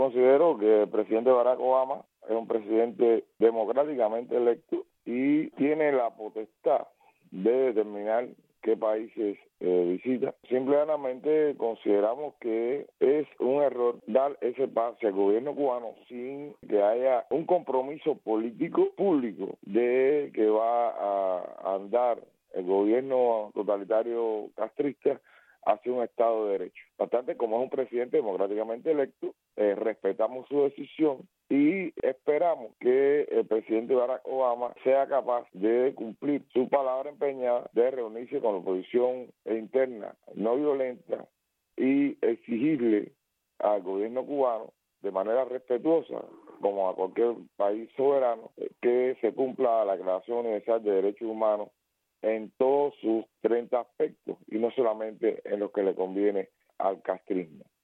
Considero que el presidente Barack Obama es un presidente democráticamente electo y tiene la potestad de determinar qué países visita. Simplemente consideramos que es un error dar ese pase al gobierno cubano sin que haya un compromiso político público de que va a andar el gobierno totalitario castrista hacia un Estado de Derecho. Bastante, como es un presidente democráticamente electo, respetamos su decisión y esperamos que el presidente Barack Obama sea capaz de cumplir su palabra empeñada de reunirse con la oposición interna no violenta y exigirle al gobierno cubano de manera respetuosa, como a cualquier país soberano, que se cumpla la Declaración Universal de Derechos Humanos en todos sus 30 aspectos y no solamente en los que le conviene al castrismo.